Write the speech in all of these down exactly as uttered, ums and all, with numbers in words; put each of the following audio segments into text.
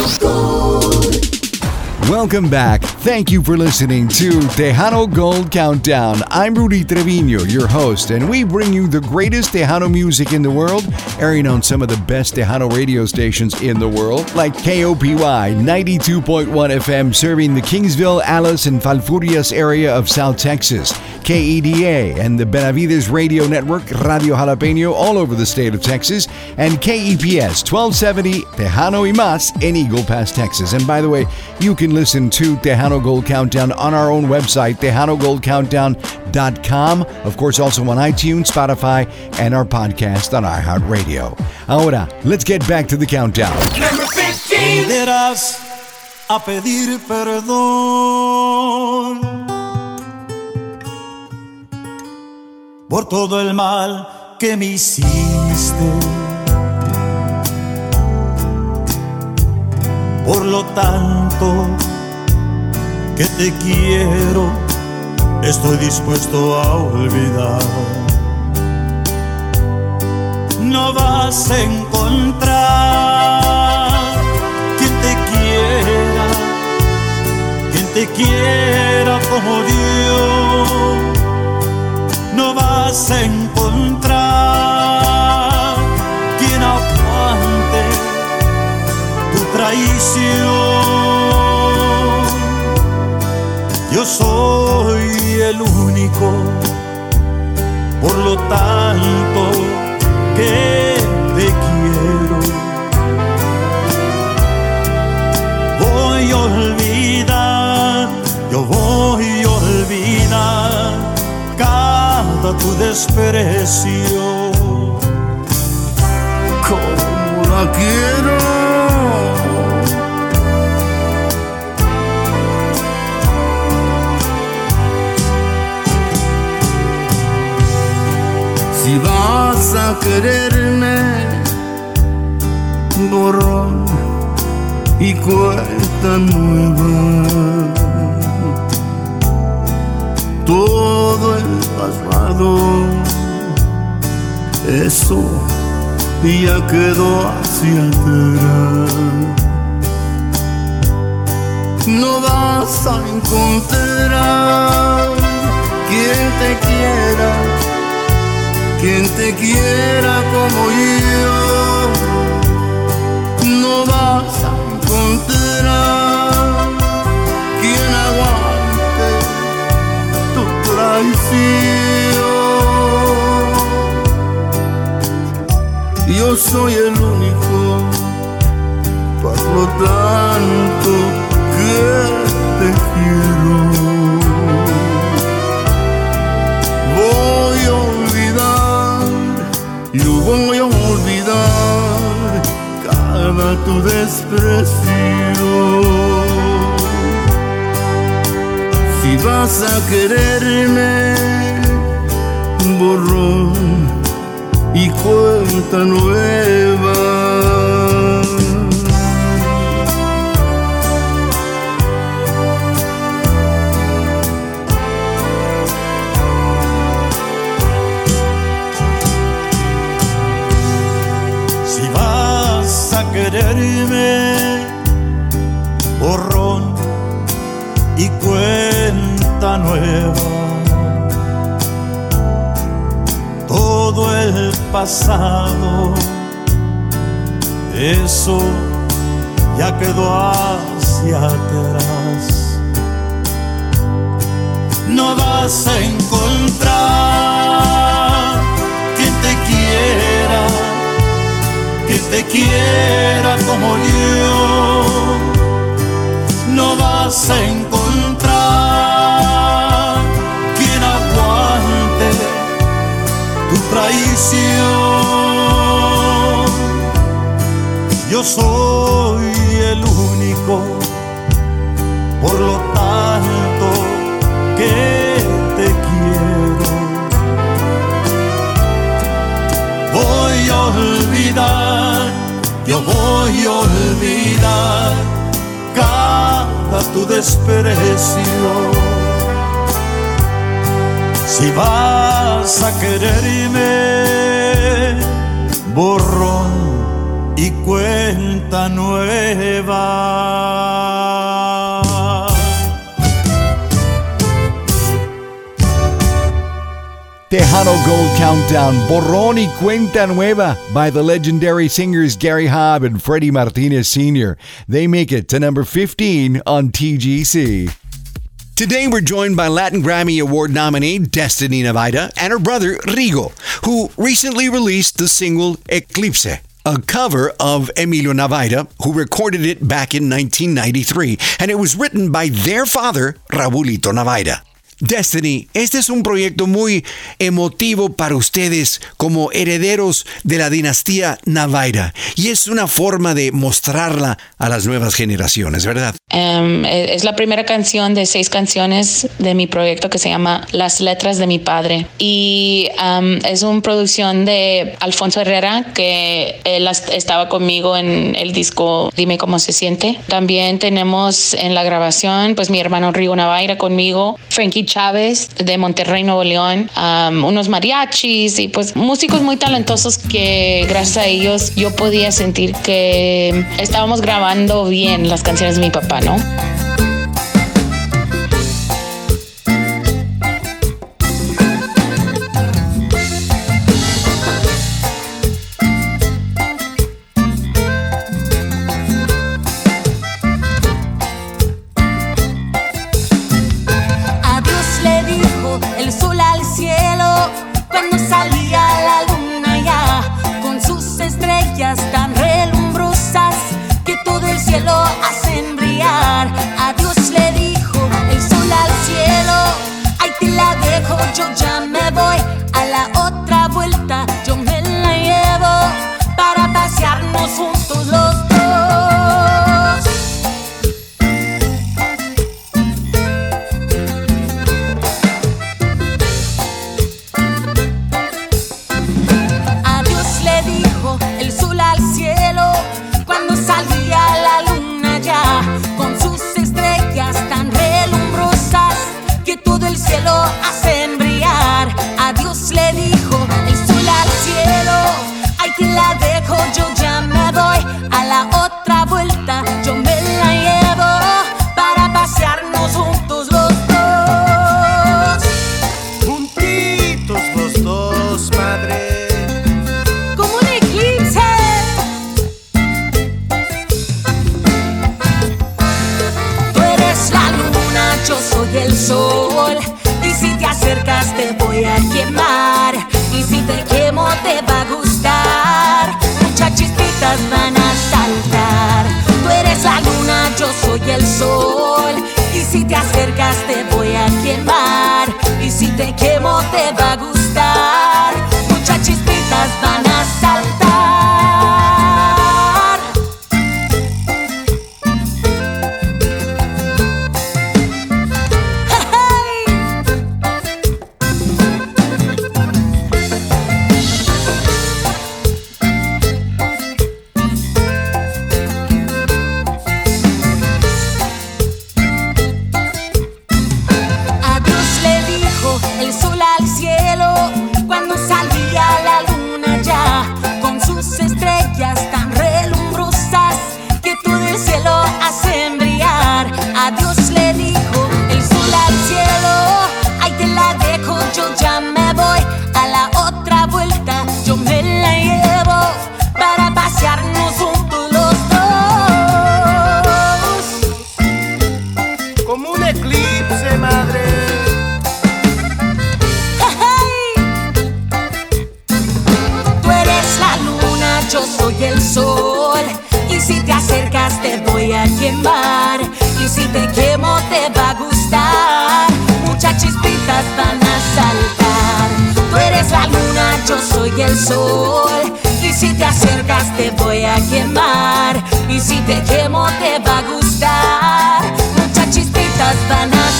Gold. Welcome back. Thank you for listening to Tejano Gold Countdown. I'm Rudy Trevino, your host, and we bring you the greatest Tejano music in the world, airing on some of the best Tejano radio stations in the world, like K O P Y ninety-two point one F M, serving the Kingsville, Alice, and Falfurrias area of South Texas, K E D A and the Benavides Radio Network, Radio Jalapeno, all over the state of Texas, and K E P S twelve seventy Tejano y Mas in Eagle Pass, Texas. And by the way, you can listen to Tejano Gold Countdown on our own website, tejano gold countdown dot com. Of course, also on iTunes, Spotify, and our podcast on iHeartRadio. Ahora, let's get back to the countdown. Number fifteen. Volverás a pedir perdón por todo el mal que me hiciste. Por lo tanto que te quiero, estoy dispuesto a olvidar. No vas a encontrar quien te quiera, quien te quiera como yo. No vas a encontrar quien aguante tu traición. Yo soy el único, por lo tanto que te quiero. Voy a olvidar, yo voy a olvidar cada tu desprecio. Como la quiero. Si vas a quererme, borrón y cuenta nueva. Todo el pasado, eso ya quedó hacia atrás. No vas a encontrar quien te quiera, quien te quiera como yo. No vas a encontrar quien aguante tu traición. Yo soy el único, por lo tanto que te quiero. Voy a olvidar, yo voy a olvidar cada tu desprecio. Si vas a quererme, borrón y cuenta nueva. Si vas a quererme, borrón y cuenta nueva. Todo el pasado, eso ya quedó hacia atrás. No vas a encontrar quien te quiera, quien te quiera como yo. No vas a encontrar quien aguante tu traición. Yo soy el único, por lo tanto que te quiero. Voy a olvidar, yo voy a olvidar cada tu desprecio. Si vas a quererme, borrón y cuenta nueva. Tejano Gold Countdown, Borrón y Cuenta Nueva by the legendary singers Gary Hobb and Freddie Martinez Senior They make it to number fifteen on T G C. Today we're joined by Latin Grammy Award nominee Destiny Navaida and her brother Rigo, who recently released the single Eclipse, a cover of Emilio Navaida, who recorded it back in nineteen ninety-three, and it was written by their father, Raulito Navaida. Destiny, este es un proyecto muy emotivo para ustedes como herederos de la dinastía Navaida y es una forma de mostrarla a las nuevas generaciones, ¿verdad? Um, es la primera canción de seis canciones de mi proyecto que se llama Las Letras de mi Padre y um, es una producción de Alfonso Herrera, que él estaba conmigo en el disco Dime Cómo Se Siente. También tenemos en la grabación pues mi hermano Rigo Navaida conmigo, Frankie Chávez de Monterrey, Nuevo León, um, unos mariachis y pues músicos muy talentosos que gracias a ellos yo podía sentir que estábamos grabando bien las canciones de mi papá, ¿no? Tan relumbrosas que todo el cielo hacen brillar. Adiós le dijo el sol al cielo, ahí te la dejo, yo ya me voy. A la otra vuelta yo me la llevo para pasearnos juntos los dos. Adiós le dijo el sol al cielo cuando salía la luna ya con sus estrellas tan relumbrosas que todo el cielo hacen brillar. Adiós le dijo el sol al cielo, ahí te la dejo, yo ya me voy. A la otra vuelta yo me la llevo para pasearnos juntos los dos. Juntitos los dos, madre. Yo soy el sol y si te acercas te voy a quemar y si te quemo te va a gustar, muchas chispitas van a saltar. Tú eres la luna, yo soy el sol y si te acercas te voy a quemar y si te quemo te va a gustar, muchas chispitas van a saltar. El sol al cielo cuando salía la luna ya con sus estrellas tan relumbrosas que todo el cielo hacen brillar. Adiós le dijo el sol al cielo, ahí te la dejo, yo ya me voy. A la otra vuelta yo me la llevo para pasearnos juntos los dos. Como un eclipse, madre. Yo soy el sol y si te acercas te voy a quemar y si te quemo te va a gustar, muchas chispitas van a saltar. Tú eres la luna, yo soy el sol y si te acercas te voy a quemar y si te quemo te va a gustar, muchas chispitas van a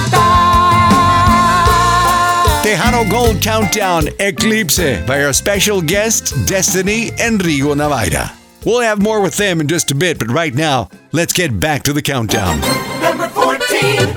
saltar. Tejano Gold Countdown, Eclipse, by our special guests, Destiny and Rigo Navaida. We'll have more with them in just a bit, but right now, let's get back to the countdown. Number fourteen.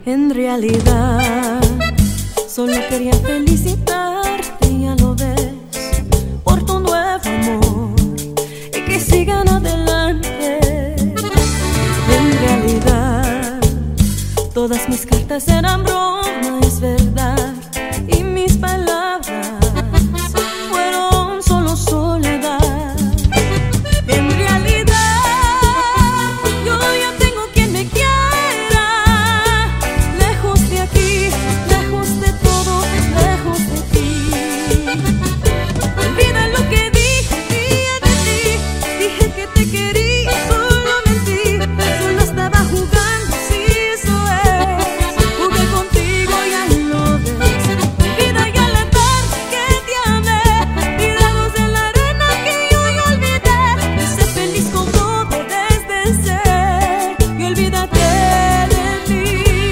En realidad, solo quería felicitarte, ya lo ves, por tu nuevo amor y que sigan adelante. En realidad, todas mis cartas eran broma, es verdad, y mis palabras fueron solo soledad. En realidad, yo ya tengo quien me quiera, lejos de aquí, lejos de todo, lejos de ti. Olvida lo que dije de ti, dije que te quería, solo mentí, solo estaba jugando, sí, eso es, jugué contigo, ya lo ves. Olvida ya la tarde que te amé, tirados en la arena que yo ya olvidé, y sé feliz con todo desde ser, y olvídate de mí.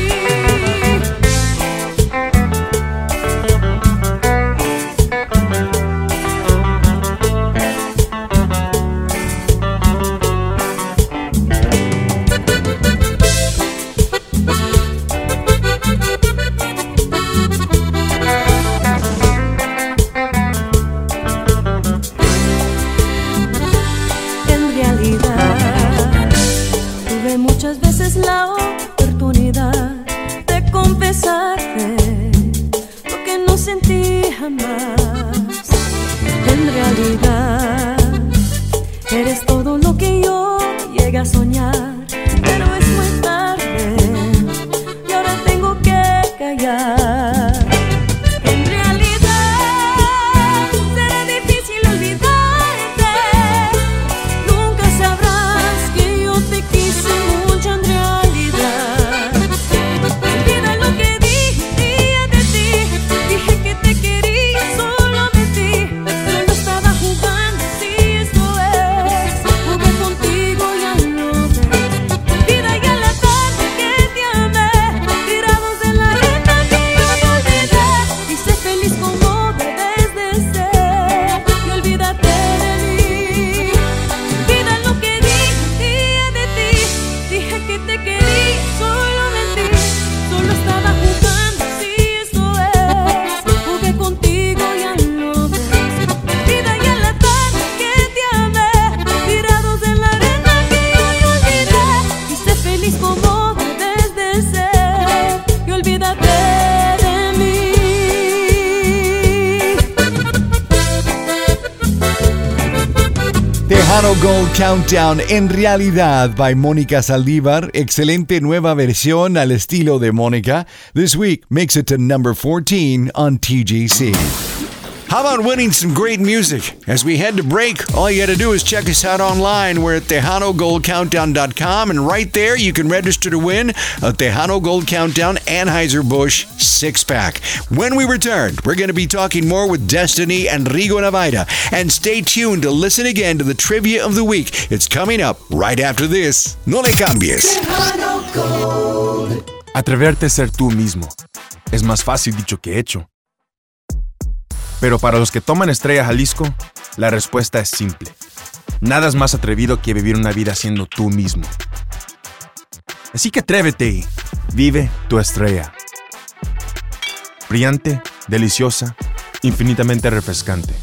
En realidad, tuve muchas veces la oportunidad de confesarte lo que no sentí jamás. En realidad, eres todo lo que yo llegué a soñar, pero es muy tarde y ahora tengo que callar. En realidad, será difícil olvidarte, nunca sabrás que yo te quise mucho en realidad. Olvida lo que dije de ti, dije que te quería, solo mentí, solo estaba jugando, sí, eso es, jugué contigo, ya lo ves. Olvida ya la tarde que te amé, tirados en la arena que yo no olvidé, y sé feliz como debes de ser, y olvídate de mí. Olvida lo que dije de ti, dije que te quería, solo mentí, solo estaba jugando, sí, eso es, jugué contigo, ya lo ves. Olvida ya la tarde que te amé, tirados en la arena que yo no olvidé, y sé feliz como debes de ser, y olvídate de mí. Tejano Gold Countdown en realidad by Mónica Saldívar. Excelente nueva versión al estilo de Mónica. This week makes it to number fourteen on T G C. How about winning some great music? As we head to break, all you got to do is check us out online. We're at Tejano Gold Countdown dot com, and right there you can register to win a Tejano Gold Countdown Anheuser-Busch six-pack. When we return, we're going to be talking more with Destiny and Rigo Navaira. And stay tuned to listen again to the Trivia of the Week. It's coming up right after this. No le cambies. Atreverte a ser tú mismo es más fácil dicho que hecho. Pero para los que toman Estrella Jalisco, la respuesta es simple. Nada es más atrevido que vivir una vida siendo tú mismo. Así que atrévete y vive tu estrella. Brillante, deliciosa, infinitamente refrescante.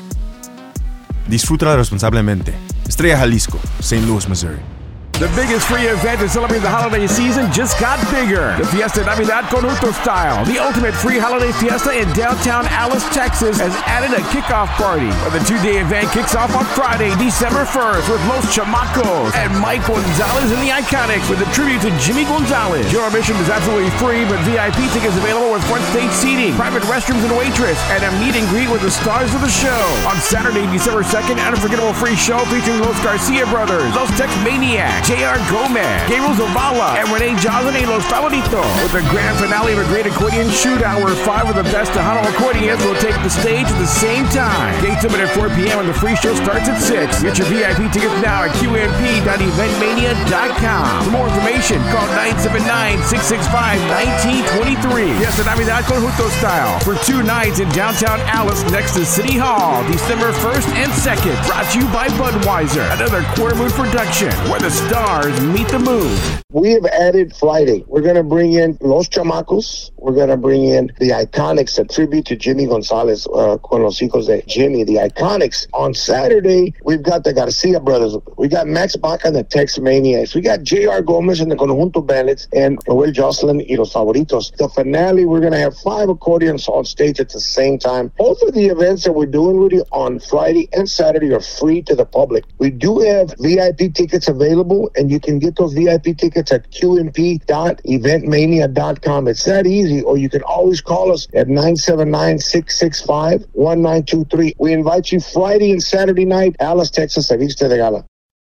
Disfrútala responsablemente. Estrella Jalisco, Saint Louis, Missouri. The biggest free event to celebrate the holiday season just got bigger. The Fiesta Navidad con Justo Style, the ultimate free holiday fiesta in downtown Alice, Texas, has added a kickoff party. The two-day event kicks off on Friday, December first, with Los Chamacos and Mike Gonzalez and the Iconics with a tribute to Jimmy Gonzalez. Your admission is absolutely free, but V I P tickets available with front stage seating, private restrooms and waitress, and a meet and greet with the stars of the show. On Saturday, December second, an unforgettable free show featuring Los Garcia Brothers, Los Tex Maniacs, J R Gomez, Gabriel Zavala, and Renee Johnson and Los Favoritos. With the grand finale of a great accordion shootout where five of the best Tejano accordions will take the stage at the same time. Gates open at four p.m. and the free show starts at six. Get your V I P tickets now at Q M P dot event mania dot com. For more information, call nine seven nine, six six five, one nine two three. Yes, the Navidad con Justo Style for two nights in downtown Alice next to City Hall, December first and second. Brought to you by Budweiser, another Quarter Moon production where the stars meet the moon. we have added Friday. We're going to bring in Los Chamacos. We're going to bring in the Iconics, a tribute to Jimmy Gonzalez, uh, con los hijos de Jimmy, the Iconics. On Saturday, we've got the Garcia brothers. We got Max Baca and the Tex Maniacs. We got J R Gomez and the Conjunto Bandits and Noel Jocelyn y los Favoritos. The finale, we're going to have five accordions on stage at the same time. Both of the events that we're doing, Rudy, on Friday and Saturday are free to the public. We do have V I P tickets available, and you can get those V I P tickets at q m p dot event mania dot com. It's that easy, or you can always call us at nine seven nine, six six five, one nine two three. We invite you Friday and Saturday night, Alice, Texas, at Vista de Gala.